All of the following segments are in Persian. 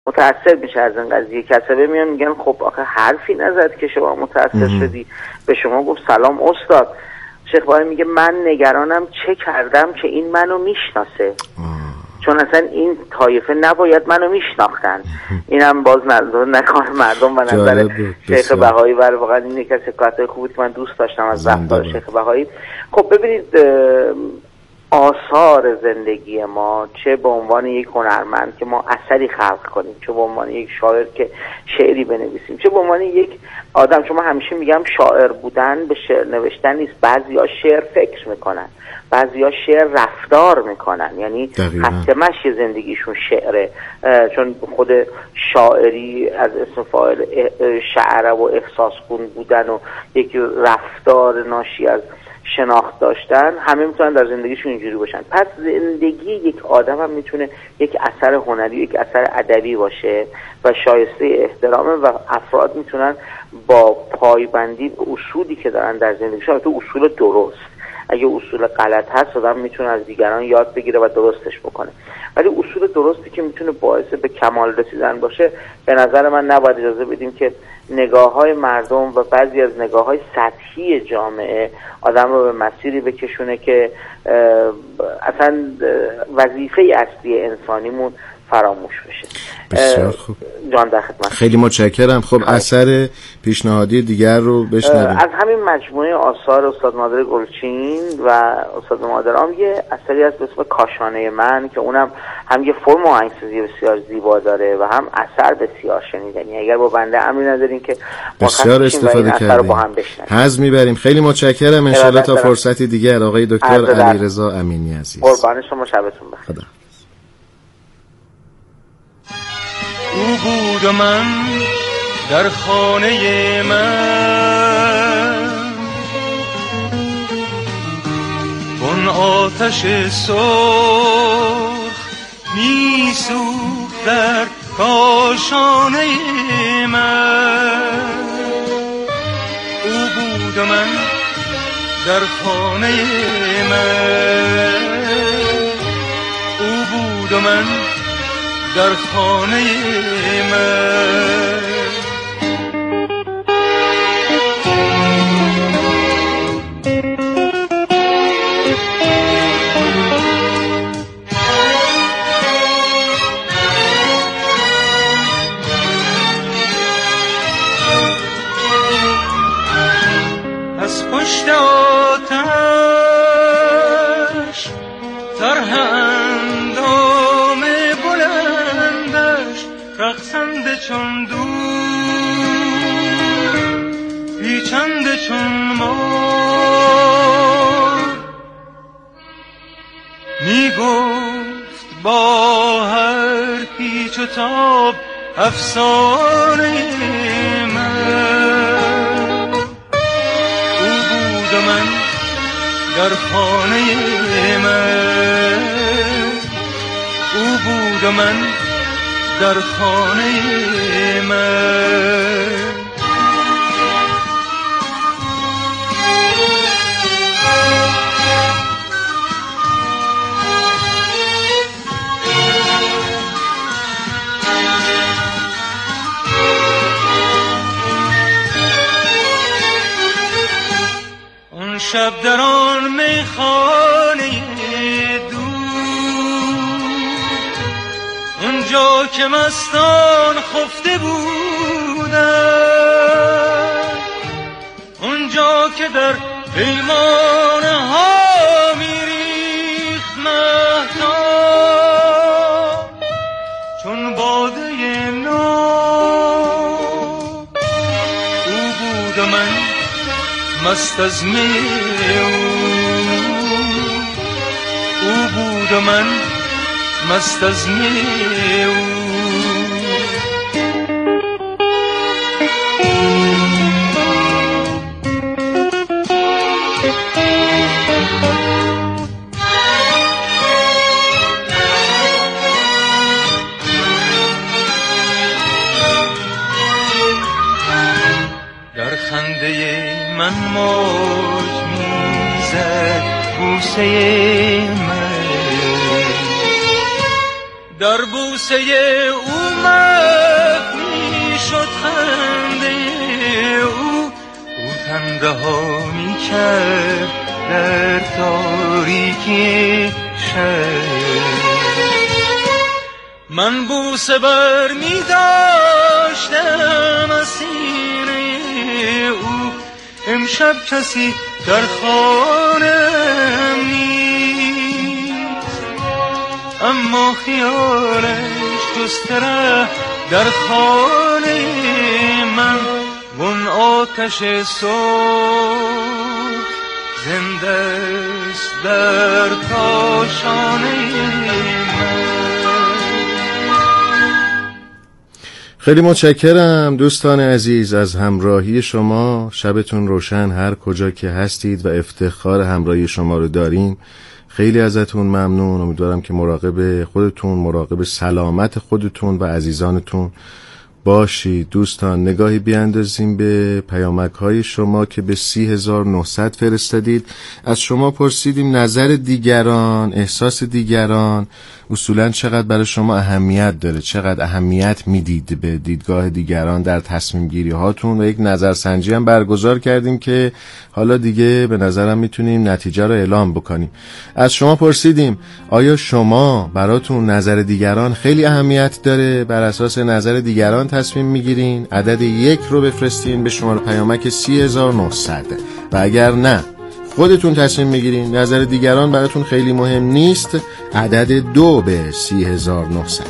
متأثر میشه از این قضیه. کسبه میان میگن خب آخه حرفی نزد که شما متأثر شدی، به شما گفت سلام استاد. شیخ باقری میگه من نگرانم چه کردم که این منو میشناسه، چون اصلا این طایفه نباید منو میشناختن. اینم باز نکار مردم و نظر شیخ بهایی. برای واقعا این یکی از حکایت‌های خوبی که من دوست داشتم از رفتار شیخ بهایی. خب ببینید آثار زندگی ما، چه به عنوان یک هنرمند که ما اثری خلق کنیم، چه به عنوان یک شاعر که شعری بنویسیم، چه به عنوان یک آدم، چون من همیشه میگم شاعر بودن به شعر نوشتن نیست. بعضیا شعر فکر میکنن، بعضیا شعر رفتار میکنن، یعنی خط مشی زندگیشون شعره، چون خود شاعری از اسم فاعل شعره و احساس کن بودن و یک رفتار ناشی از شناخت داشتن، همه میتونن در زندگیشون اینجوری باشن. پس زندگی یک آدم هم میتونه یک اثر هنری، یک اثر ادبی باشه و شایسته احترامه و افراد میتونن با پایبندی به اصولی که دارن در زندگیشون، تو اصول درست، اگه اصول غلط هست آدم میتونه از دیگران یاد بگیره و درستش بکنه، ولی اصول درستی که میتونه باعث به کمال رسیدن باشه، به نظر من نباید اجازه بدیم که نگاه‌های مردم و بعضی از نگاه‌های سطحی جامعه آدم رو به مسیری بکشونه که اصلا وظیفه اصلی انسانیمون فراموش بشه. بسیار خوب جان در خدمت. خیلی متشکرم. خب اثر پیشنهادی دیگر رو بشنویم. از همین مجموعه آثار استاد نادر گلچین و استاد مادرام یه اثری هست به اسم کاشانه من که اونم هم یه فرم آهنگسازی بسیار زیبا داره و هم اثر بسیار شنیدنی. اگر با بنده امری ندارین که بسیار استفاده کردیم، حظ میبریم. خیلی متشکرم. ان شاءالله تا فرصتی دیگر. آقای دکتر علیرضا امینی عزیز، قربان شما، شبتون بخیر. خدا. او بود و من در خانه من، اون آتش سرخ می سوخت در کاشانه من. او بود و من در خانه من، او بود و من در خانه من. از پشت آتش طرح اندام بلندش رقصنده چون دود، پیچنده چون مار، میگفت با هر پیچ و تاب افسانه من. او بود و من در خانه من، او بود و من در خانه من. اون شب در آن میخانه اونجا که مستان خفته بودن، اونجا که در پیمانه ها میریخت مهتاب چون باده ناب. او بود و من مست از می او بود و من مست از می در خنده من موج میزد بوسه من، در بوسه او محو می شد خنده او تن رها می کرد در تاریکی شب. من بوسه بر می داشتم از سینه او، امشب کسی در خانم نیست، اما خیالش گستره در خانه من. اون آتش صبح زنده است در کاشانه من. خیلی متشکرم دوستان عزیز از همراهی شما. شبتون روشن هر کجا که هستید و افتخار همراهی شما رو داریم. خیلی ازتون ممنون. امیدوارم که مراقب خودتون، مراقب سلامت خودتون و عزیزانتون باشید. دوستان نگاهی بیاندازیم به پیامک‌های شما که به 30900 فرستادید. از شما پرسیدیم نظر دیگران، احساس دیگران اصولاً چقدر برای شما اهمیت داره، چقدر اهمیت میدید به دیدگاه دیگران در تصمیم گیری هاتون و یک نظرسنجی هم برگزار کردیم که حالا دیگه به نظرم میتونیم نتیجه رو اعلام بکنیم. از شما پرسیدیم آیا شما براتون نظر دیگران خیلی اهمیت داره، بر اساس نظر دیگران تصمیم میگیرین؟ عدد 1 رو بفرستین به شماره پیامک 30900 و اگر نه خودتون تصمیم میگیرین نظر دیگران براتون خیلی مهم نیست، عدد 2 به 30900.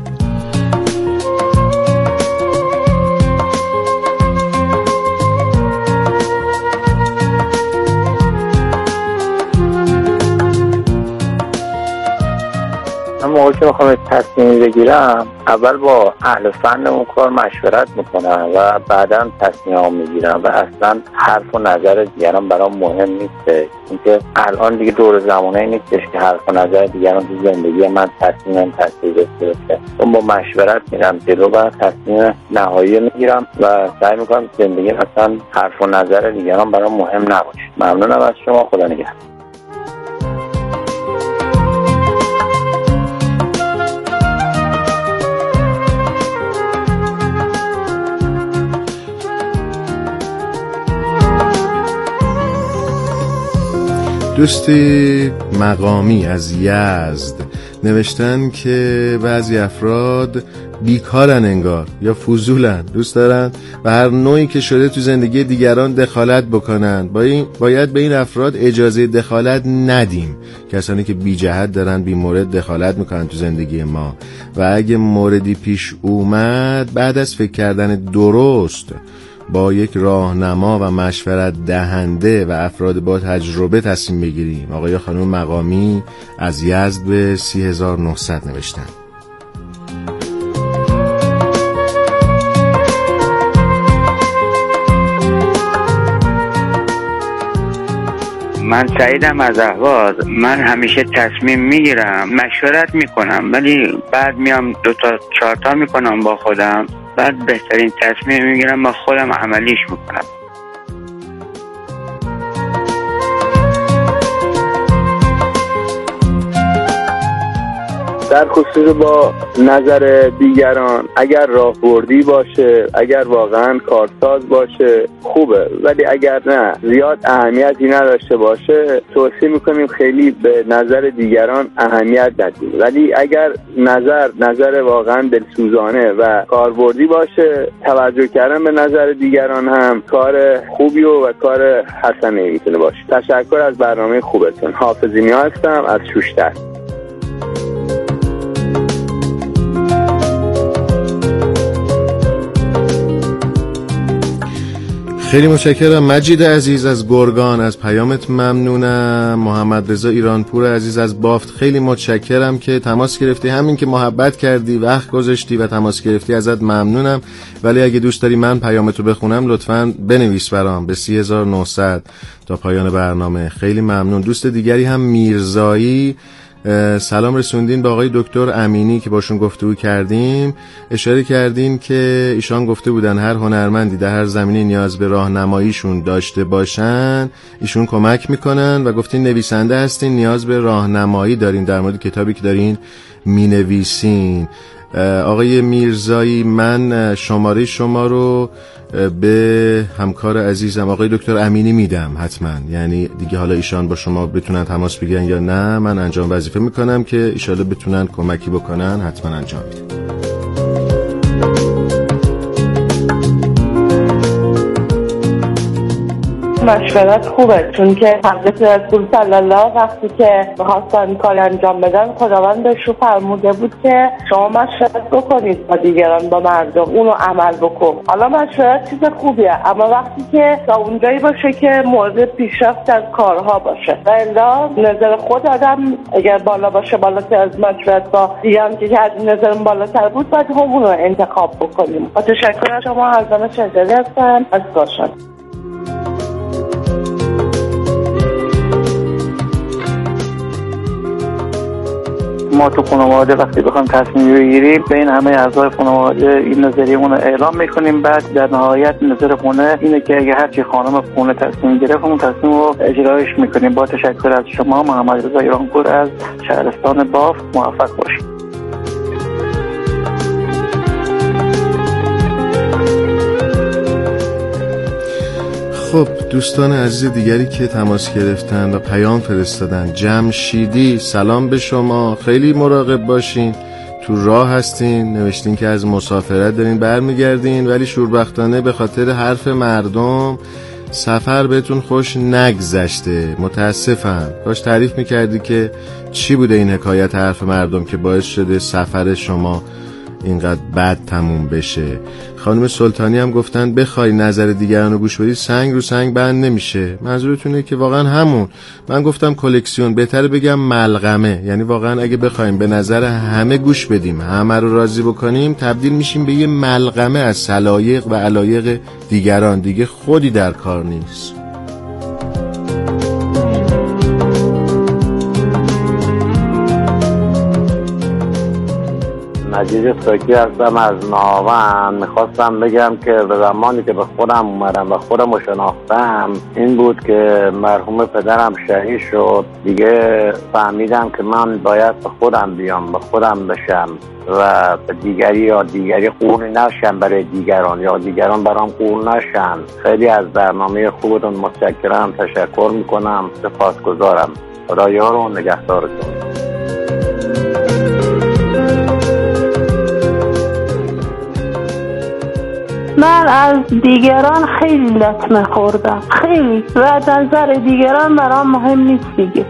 من موقعی که میخوام تصمیم بگیرم اول با اهل فن اون کار مشورت میکنم و بعدا تصمیم میگیرم و اصلا حرف و نظر دیگران برام مهم نیست. اینکه الان دیگه دور زمانه نیستش که حرف و نظر دیگران تو زندگی من تصمیم تاثیر داشته باشه. اون با مشورت میرم جلو و تصمیم نهایی میگیرم و سعی میکنم زندگی اصلا حرف و نظر دیگران برام مهم نباشه. ممنونم از شما. خدا نگهدار. دوستی مقامی از یزد نوشتن که بعضی افراد بیکارن انگار یا فضولن، دوست دارن و هر نوعی که شده تو زندگی دیگران دخالت بکنن. باید به این افراد اجازه دخالت ندیم. کسانی که بی جهت دارن بی مورد دخالت میکنن تو زندگی ما و اگه موردی پیش اومد بعد از فکر کردن درست با یک راهنما و مشورت دهنده و افراد با تجربه تصمیم بگیریم. آقای خانم مقامی از یزد به 30900 نوشتن. من سعیدم از اهواز. من همیشه تصمیم میگیرم، مشورت میکنم ولی بعد میام 2 تا 4 تا میکنم با خودم، بعد بهترین تصمیم میگیرم با خودم عملیش میکنم. در خصوص با نظر دیگران اگر راهبردی باشه، اگر واقعا کارساز باشه خوبه، ولی اگر نه زیاد اهمیتی نداشته باشه توصیه میکنیم خیلی به نظر دیگران اهمیت ندیم. ولی اگر نظر واقعا دلسوزانه و کاربردی باشه، توجه کردن به نظر دیگران هم کار خوبی و کار حسنی میتونه باشه. تشکر از برنامه خوبتون. حافظینی هستم از شوشتر. خیلی متشکرم مجید عزیز از گرگان، از پیامت ممنونم. محمد رضا ایرانپور عزیز از بافت، خیلی متشکرم که تماس گرفتی، همین که محبت کردی، وقت گذاشتی و تماس گرفتی ازت ممنونم. ولی اگه دوست داری من پیامتو بخونم لطفاً بنویس برام به 30900 تا پایان برنامه. خیلی ممنون. دوست دیگری هم میرزایی سلام رسوندین به آقای دکتر امینی که باشون گفتگو کردیم. اشاره کردین که ایشان گفته بودن هر هنرمندی در هر زمینه نیاز به راهنماییشون داشته باشن ایشون کمک میکنن و گفتین نویسنده هستین نیاز به راهنمایی دارین در مورد کتابی که دارین مینویسین. آقای میرزایی، من شماره شما رو به همکار عزیزم آقای دکتر امینی میدم حتما، یعنی دیگه حالا ایشان با شما بتونن تماس بگیرن یا نه، من انجام وظیفه میکنم که ایشالا بتونن کمکی بکنن، حتما انجام میدم. مشورت خوبه، چون که حضرت رسول صلی الله وقتی که می‌خواستن کار انجام بدن، خداوند بهش رو فرموده بود که شما مشورت بکنید با دیگران، با مردم، اونو عمل بکن. حالا مشورت چیز خوبیه، اما وقتی که تا اونجایی باشه که مورد پیشرفت از کارها باشه، و الا نظر خود آدم اگر بالا باشه، بالاتر از مشورت با دیگران که از نظرم بالاتر بود، باید همون رو انتخاب بکنیم. با تشکر از شما، حضرت شجری هستم از کاشان. ما تو خانواده وقتی بخوایم تصمیم بگیریم بین همه اعضای خانواده این نظریمون رو اعلام میکنیم، بعد در نهایت نظر خونه اینه که اگه هرچی خانم خونه تصمیم گرفت اون تصمیم رو اجرایش میکنیم. با تشکر از شما، محمد رضا ایرانپور از شهرستان باف. موفق باشید. خب دوستان عزیز دیگری که تماس گرفتن و پیام فرستادن، جمشیدی سلام به شما، خیلی مراقب باشین، تو راه هستین، نوشتین که از مسافرت دارین برمیگردین ولی شوربختانه به خاطر حرف مردم سفر بهتون خوش نگذشته، متاسفم. کاش تعریف میکردی که چی بوده این حکایت حرف مردم که باعث شده سفر شما اینقدر بد تموم بشه. خانم سلطانی هم گفتن بخوای نظر دیگران رو گوش بدی سنگ رو سنگ بند نمیشه. منظورتونه که واقعا همون، من گفتم کلکسیون، بهتره بگم ملغمه، یعنی واقعا اگه بخوایم به نظر همه گوش بدیم، همه رو راضی بکنیم، تبدیل میشیم به یه ملغمه از سلایق و علایق دیگران، دیگه خودی در کار نیست. مجید ساکی هستم از ناون. میخواستم بگم که به زمانی که به خودم اومدم و خودم رو شناختم این بود که مرحوم پدرم شهید شد، دیگه فهمیدم که من باید به خودم بیام، به خودم بشم و به دیگری یا دیگری قول نشم برای دیگران یا دیگران برام قول نشن. خیلی از برنامه خوبتون متشکرم، تشکر میکنم، سپاسگزارم. خدا یار و نگهدارتون. من از دیگران خیلی لطمه خوردم، خیلی، و از نظر دیگران برام مهم نیست دیگه.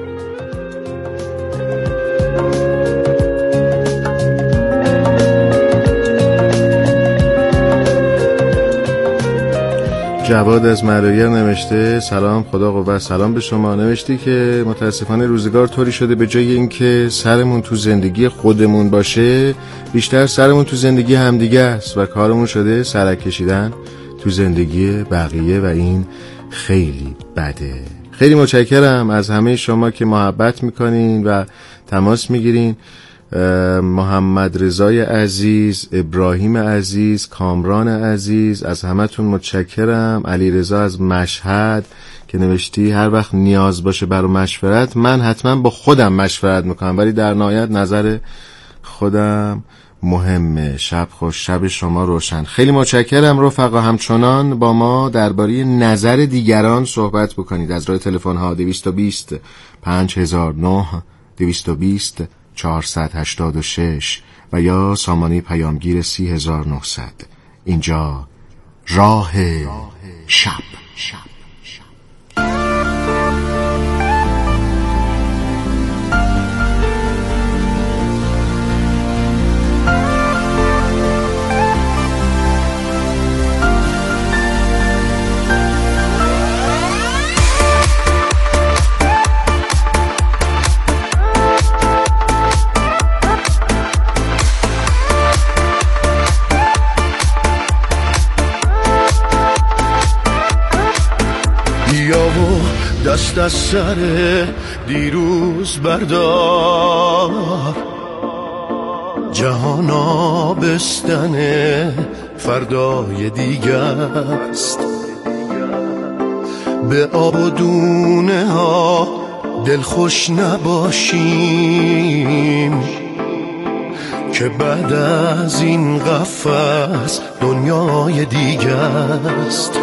جواد از مرایر نوشته سلام، خدا قوت، سلام به شما. نوشتی که متاسفانه روزگار طوری شده به جای اینکه سرمون تو زندگی خودمون باشه، بیشتر سرمون تو زندگی همدیگه است و کارمون شده سرک کشیدن تو زندگی بقیه و این خیلی بده. خیلی متشکرم از همه شما که محبت میکنین و تماس میگیرین. محمد رضای عزیز، ابراهیم عزیز، کامران عزیز، از همتون متشکرم. علی رضا از مشهد که نوشتی هر وقت نیاز باشه برای مشورت من حتما با خودم مشورت میکنم ولی در نهایت نظر خودم مهمه. شب خوش، شب شما روشن. خیلی متشکرم رفقا، همچنان با ما درباره نظر دیگران صحبت بکنید از راه تلفن ها 220 5009 220 486 و یا سامانه پیامگیر 30900. اینجا راه شب. دست از سر دیروز بردار، جهان آبستن فردای دیگه است. به آب و دونه ها دلخوش نباشیم، که بعد از این قفس دنیای دیگه است.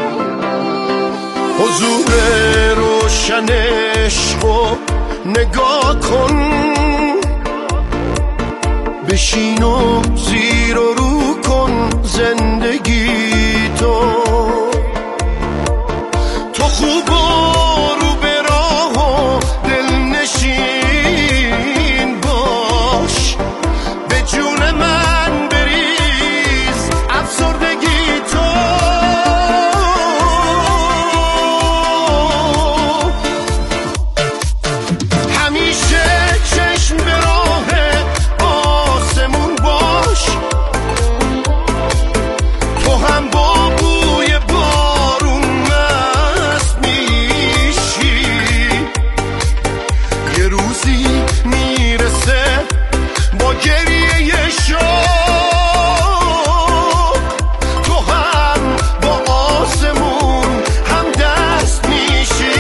حضور روشن عشقو نگاه کن، بشین و زیر و رو کن زندگی تو خوب و رو به راه و دلنشین باش، به جون من بریز افسردگی تو. همیشه چشم به راه آسمون باش، تو هم با بوی بارون مست میشی. یه روزی میرسه با گریه شوق، تو هم با آسمون هم دست میشی.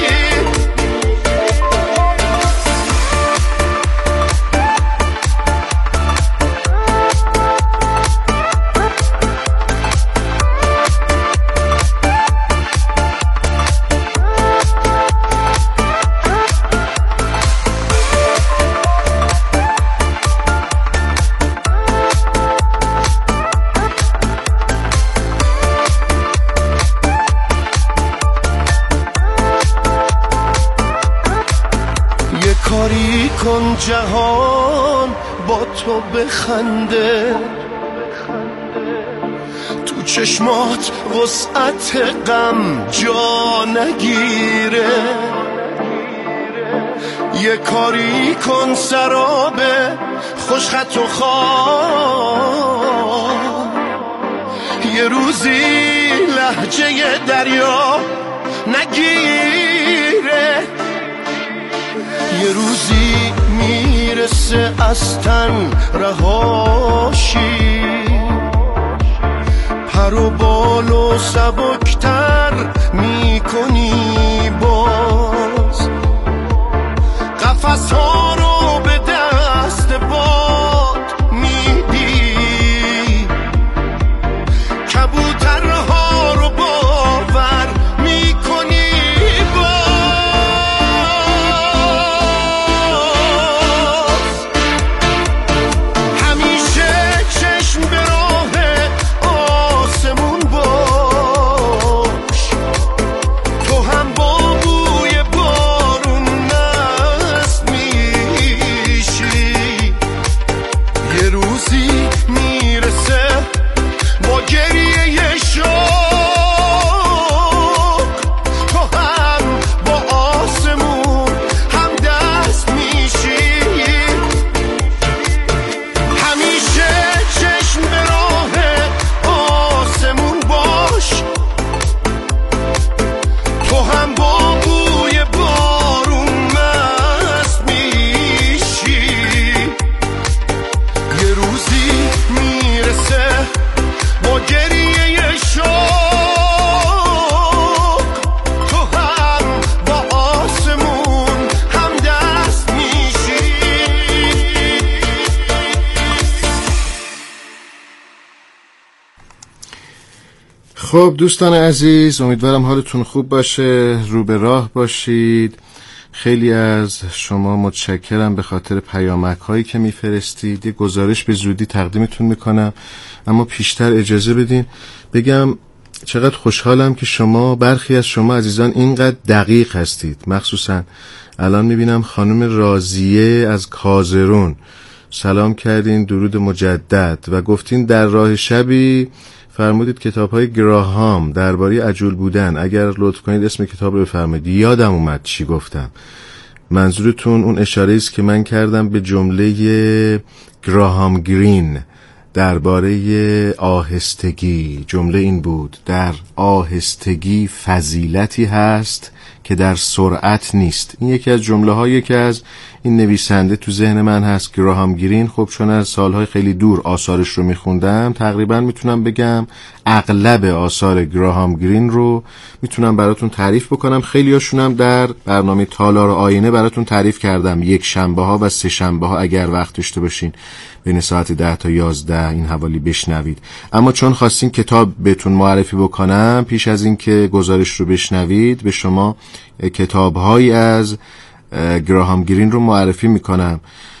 یه کاری کن جهان با تو بخنده، تو چشمات وسعت غم جا نگیره. یه کاری کن سراب خوشخط و خواب، یه روزی لهجه دریا نگیره. یه روزی میرسه از تن رهاشی، پر و بال و سبکتر میکنی باز، قفس ها رو به دست باد میدی، کبوترها رو باور میکنی باز. همیشه چشم به راه آسمون باش، تو هم با بوی بارون مست میشی. یه روزی میرسه با گریه شوق، تو هم با آسمون هم دست میشی. همیشه چشم به راه آسمون باش، تو هم با بوی بارون مست میشی. یه روزی میرسه با گریه شوق، تو هم با آسمون هم دست میشی. خب دوستان عزیز، امیدوارم حالتون خوب باشه، رو به راه باشید. خیلی از شما متشکرم به خاطر پیامک هایی که میفرستید. یه گزارش به زودی تقدیمتون میکنم، اما پیشتر اجازه بدین بگم چقدر خوشحالم که شما، برخی از شما عزیزان اینقدر دقیق هستید. مخصوصا الان میبینم خانم راضیه از کازرون سلام کردین، درود مجدد، و گفتین در راه شبی فرمودید کتاب‌های گراهام درباره عجول بودن. اگر لطف کنید اسم کتاب رو بفرمایید. یادم اومد چی گفتم. منظورتون اون اشاره است که من کردم به جمله گراهام گرین درباره آهستگی. جمله این بود: در آهستگی فضیلتی هست که در سرعت نیست. این یکی از جمله‌هایی که از این نویسنده تو ذهن من هست، گراهام گرین. خب چون از سالهای خیلی دور آثارش رو میخوندم، تقریبا میتونم بگم اغلب آثار گراهام گرین رو میتونم براتون تعریف بکنم. خیلی هاشونم در برنامه تالار آینه براتون تعریف کردم، یک شنبه ها و سه شنبه ها اگر وقت داشته باشین بین ساعت 10 تا 11 این حوالی بشنوید. اما چون خواستین کتاب بهتون معرفی بکنم، پیش از این که گزارش رو بشنوید به شما کتاب‌هایی از گراهام گرین رو معرفی میکنم.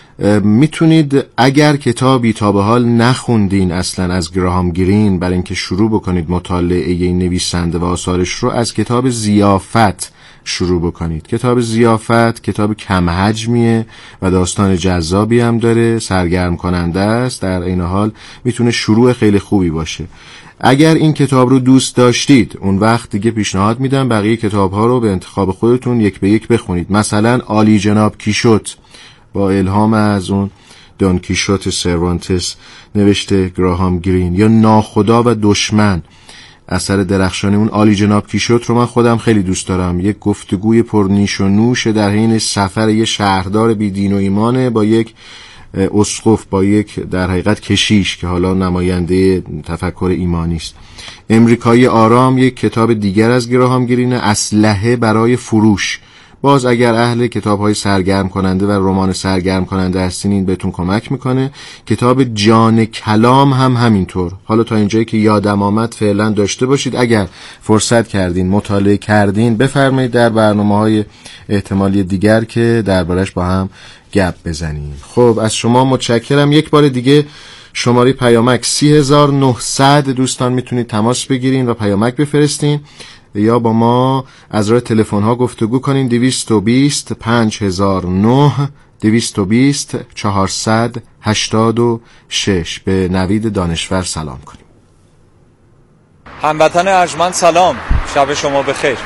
میتونید اگر کتابی تا به حال نخوندین اصلا از گراهام گرین، برای اینکه شروع بکنید مطالعه این نویسنده و آثارش رو، از کتاب ضیافت شروع بکنید. کتاب ضیافت کتاب کم حجمیه و داستان جذابی هم داره، سرگرم کننده است، در این حال میتونه شروع خیلی خوبی باشه. اگر این کتاب رو دوست داشتید، اون وقت دیگه پیشنهاد میدم بقیه کتاب ها رو به انتخاب خودتون یک به یک بخونید. مثلا عالی جناب کیشوت با الهام از اون دون کیشوت سروانتس نوشته گراهام گرین، یا ناخدا و دشمن اثر درخشانی اون عالی جناب کیشوت رو من خودم خیلی دوست دارم. یک گفتگوی پرنیش و نوش در حین سفر یک شهردار بی دین و ایمانه با یک اسقف، با یک در حقیقت کشیش که حالا نماینده تفکر ایمانی است. امریکایی آرام یک کتاب دیگر از گراهام گرین، اسلحه برای فروش. باز اگر اهل کتاب‌های سرگرم کننده و رمان سرگرم کننده هستین این بهتون کمک میکنه. کتاب جان کلام هم همینطور. حالا تا اینجایی که یادم آمد فعلا داشته باشید. اگر فرصت کردین مطالعه کردین بفرمایید در برنامه‌های احتمالی دیگر که دربارش با هم گپ بزنیم. خب از شما متشکرم. یک بار دیگه شماره پیامک 3900 دوستان میتونید تماس بگیرین و پیامک بفرستین یا با ما از راه تلفن ها گفتگو کنین. 220 5009 220 486. به نوید دانشور سلام کنیم. هموطن ارجمند سلام، شب شما بخیر.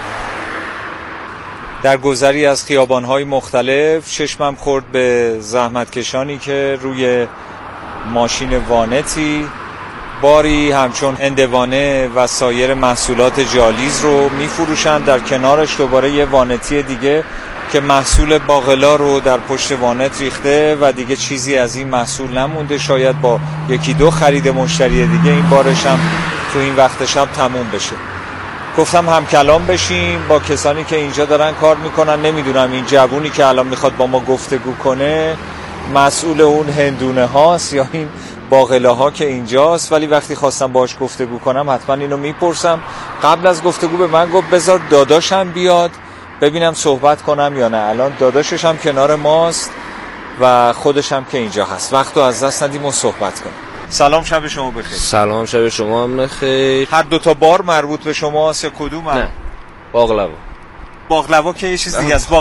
در گذری از خیابان‌های مختلف چشمم خورد به زحمتکشانی که روی ماشین وانتی باری همچون هندوانه و سایر محصولات جالیز رو می‌فروشند. در کنارش دوباره یه وانتی دیگه که محصول باقلا رو در پشت وانت ریخته و دیگه چیزی از این محصول نمونده. شاید با یکی دو خرید مشتری دیگه این بارش هم تو این وقت شب تموم بشه. گفتم هم کلام بشیم با کسانی که اینجا دارن کار میکنن. نمیدونم این جوونی که الان میخواد با ما گفتگو کنه مسئول اون هندونه هاست یا این باقلا ها که اینجاست، ولی وقتی خواستم باهاش گفتگو کنم حتما اینو میپرسم. قبل از گفتگو به من گفت بذار داداشم بیاد ببینم صحبت کنم یا نه. الان داداشش هم کنار ماست و خودش هم که اینجا هست. وقتو از دست ندیم و صحبت کنیم. سلام، شب شما بخیر. سلام، شب شما هم بخیر. هر دو تا بار مربوط به شما هست یا کدوم؟ نه، باقلوا. باقلوا که یه چیز دیگه است.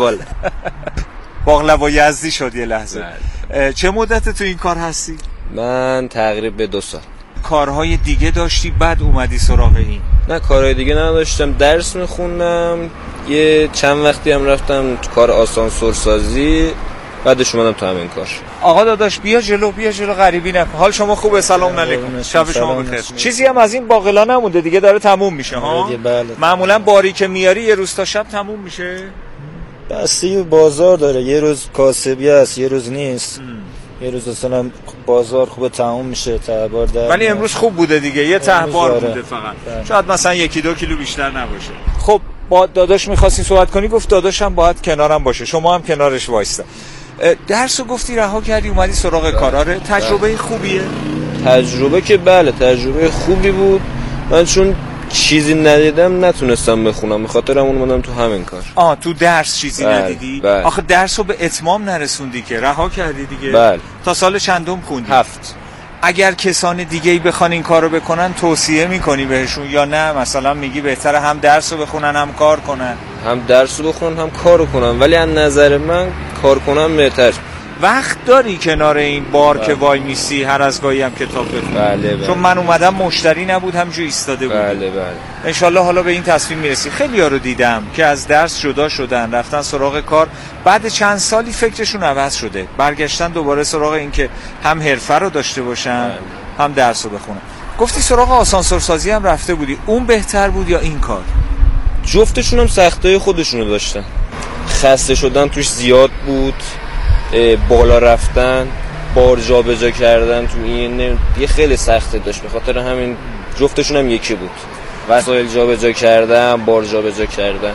باقلوا یزدی شد یه لحظه. چه مدت تو این کار هستی؟ من تقریبا 2 سال. کارهای دیگه داشتی بعد اومدی سراغ این؟ نه، کارهای دیگه نداشتم، درس میخوندم، یه چند وقتی هم رفتم تو کار آسانسور سازی، بعدش اومدم تو همین کار. آقا داداش بیا جلو غریبی نکن. حال شما خوبه؟ سلام علیکم، شب شما بخیر. چیزی هم از این باقلا نمونده دیگه، داره تموم میشه ها؟ بله. معمولا باری که میاری یه روز تا شب تموم میشه؟ بسته بازار داره، یه روز کاسبی هست یه روز نیست. یه روز اصلا بازار خوبه تموم میشه تهبار در. ولی امروز خوب بوده دیگه، یه تهبار بوده فقط. شاید مثلا 1-2 کیلو بیشتر نباشه. خب با داداش می‌خواستی صحبت کنی، گفت داداشم باید کنارم باشه، شما هم کنارش وایستا. درسو گفتی رها کردی اومدی سراغ کاراره. تجربه خوبیه؟ تجربه که بله، تجربه خوبی بود. من چون چیزی ندیدم نتونستم بخونم، به خاطر همون اومدم تو همین کار. تو درس چیزی ندیدی؟ بله. آخه درسو به اتمام نرسوندی که رها کردی دیگه. بله. تا سال چندم خوندی؟ 7. اگر کسان دیگه‌ای بخوان این کارو بکنن توصیه میکنی بهشون یا نه مثلا میگی بهتره هم درسو بخونن هم کار کنن؟ هم درسو بخونن هم کارو کنن، ولی از نظر من کار کنن بهتر. وقت داری کنار این بار که وای میسی هر از گاهی هم کتاب بخونی؟ بله. چون من اومدم مشتری نبود، همینجوری ایستاده بود. بله. انشالله حالا به این تصمیم میرسی. خیلی‌ها رو دیدم که از درس جدا شدن رفتن سراغ کار، بعد چند سالی فکرشون عوض شده، برگشتن دوباره سراغ این که هم حرفه رو داشته باشن هم درس رو بخونن. گفتی سراغ آسانسور سازی هم رفته بودی، اون بهتر بود یا این کار؟ جفتشون هم سختای خودشونو داشتن. خسته شدن توش زیاد بود، بالا رفتن، بار جا به جا کردن تو این یه خیلی سخته داشت. به خاطر همین جفتشون هم یکی بود، وسایل جا به جا کردن، بار جا به جا کردن.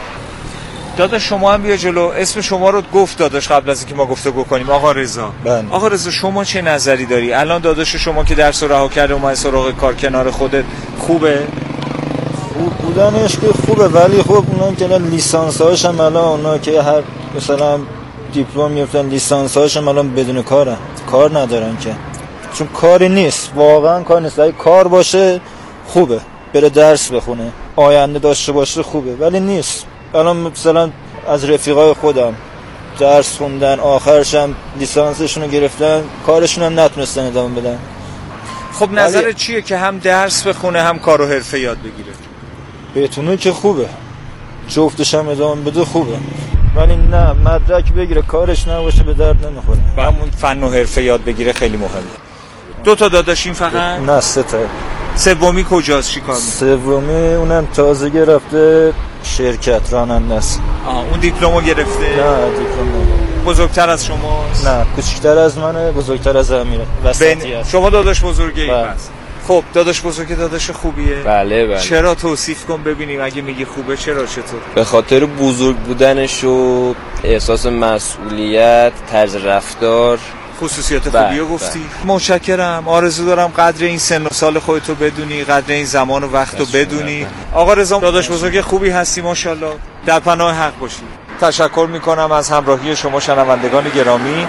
داداش شما هم بیا جلو، اسم شما رو گفت داداش قبل از اینکه ما گفتگو کنیم. آقا رضا. آقا رضا شما چه نظری داری؟ الان داداش شما که درس رو رها کرده اومد سراغ کار کنار خودت، خوبه؟ خوب بودنش که خوبه، ولی خب اونا که لیسانس هاش هم الان اونا که هر مثلا دیپلم میفتن لیسانس هاش هم الان بدون کارن، کار ندارن که، چون کاری نیست، واقعا کار نیست. اگه کار باشه خوبه، بره درس بخونه، آینده داشته باشه خوبه، ولی نیست. الان مثلا از رفیقای خودم درس خوندن، آخرش هم لیسانسشون رو گرفتن، کارشون هم نتونستن ادامه بدن. خب نظرت چیه که هم درس بخونه هم کار و حرفه یاد بگیره؟ بتونه که خوبه، جفتش هم ادامه بده خوبه، ولی نه مدرک بگیره کارش نباشه به درد نمیخوره. همون فن و حرفه یاد بگیره خیلی مهمه. 2 تا داداشین فقط؟ نه 3 تا. سومی کجاست؟ چیکار می‌کنه؟ سومی اونم تازه گرفته، شرکت راننده است. اون دیپلمو گرفته؟ نه دیپلم. بزرگتر از شماست؟ نه کوچیک‌تر از منه، بزرگتر از امیره. وسطی است. شما داداش بزرگی پس. خب داداش بزرگ داداش خوبیه؟ بله. چرا توصیف کن ببینیم، اگه میگی خوبه چرا، چطور؟ به خاطر بزرگ بودنش و احساس مسئولیت، طرز رفتار، خصوصیات خوبیو گفتی. متشکرم. آرزو دارم قدر این سن و سال خودتو بدونی، قدر این زمان و وقتو بدونی. آقا رضا داداش بزرگ خوبی هستی ماشاءالله، در پناه حق باشی. تشکر میکنم از همراهی شما شنوندگان گرامی.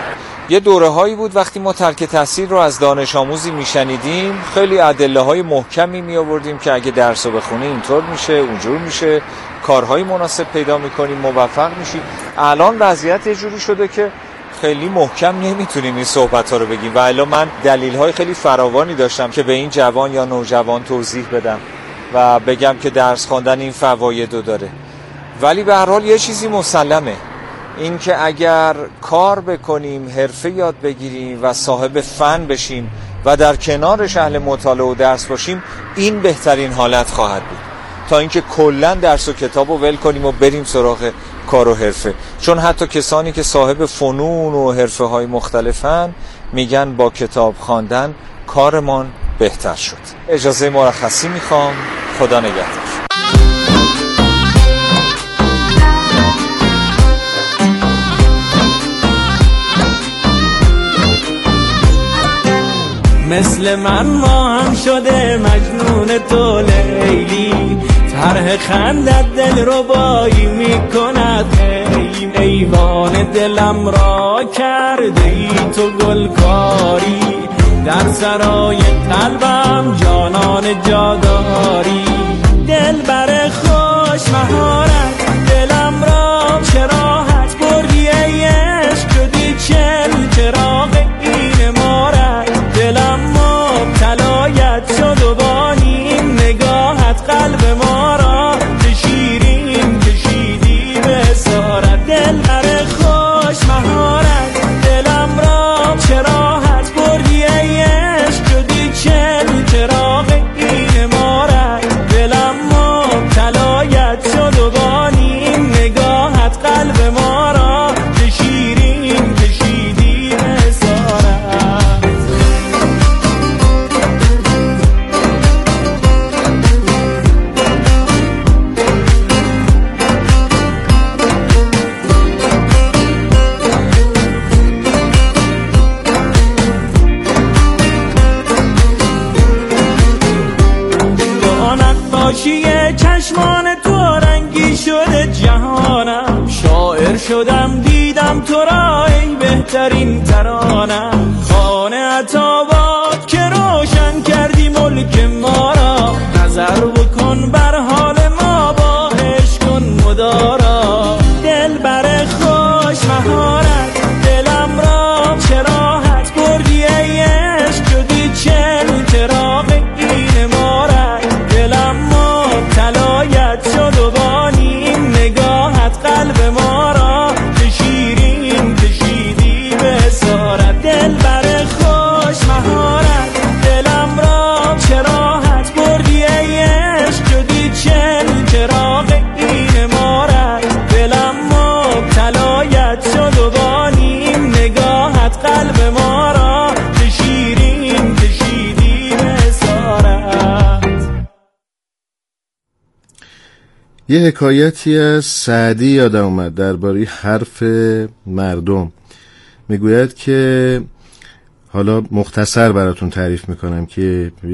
یه دوره‌هایی بود وقتی ما ترک تحصیل رو از دانش آموزی میشنیدیم، خیلی ادله‌های محکمی میآوردیم که اگه درسو بخونی اینطور میشه، اونجور میشه، کارهای مناسب پیدا میکنی، موفق میشی. الان وضعیت یه جوری شده که خیلی محکم نمیتونیم این صحبت‌ها رو بگیم و الا من دلیل‌های خیلی فراوانی داشتم که به این جوان یا نوجوان توضیح بدم و بگم که درس خواندن این فوایدو داره. ولی به هر حال یه چیزی مسلمه، این که اگر کار بکنیم، حرفه یاد بگیریم و صاحب فن بشیم و در کنارش اهل مطالعه و درس باشیم، این بهترین حالت خواهد بود تا اینکه کلا درس و کتابو ول کنیم و بریم سراغ کار و حرفه. چون حتی کسانی که صاحب فنون و حرفه های مختلفن میگن با کتاب خواندن کارمان بهتر شد. اجازه مرخصی میخوام. خدا نگهدار. مثل من ما هم شده مجنون تو لیلی، طرح خندت دل رو بایی میکند، ایوان دلم را کرده ای تو گلکاری، در سرای قلبم جانان جاداری، دل بر خوش مهارت دلم را چراحت بردی ای عشق، شدی چل چراغ این مارت، دلم مبتلایت شد و با این نگاهت قلب ما را به شیرین کشیدی به اسارت، دل بر خوش مهارت دلم را چراحت بردی ای عشق، شدی چل چراغ این مارت، دلم مبتلایت شد و با این نگاهت قلب ما را به شیرین کشیدی به اسارت. چشمان تو رنگی شده جهانم، شاعر شدم دیدم تو را ای بهترین ترانم، خانه عطابات که روشن کردی ملک ما را، نظر بکن بر حال ما با عشق کن مدارا، دل بر خوش مهارت دلم را چراحت بردی ای عشق، شدی چل چراغ این مارت، دلم مبتلایت شد و با این نگاهت قلب ما را به شیرین کشیدی به اسارت، دل یه حکایتی از سعدی یادم اومد درباره حرف مردم. میگوید که حالا مختصر براتون تعریف میکنم که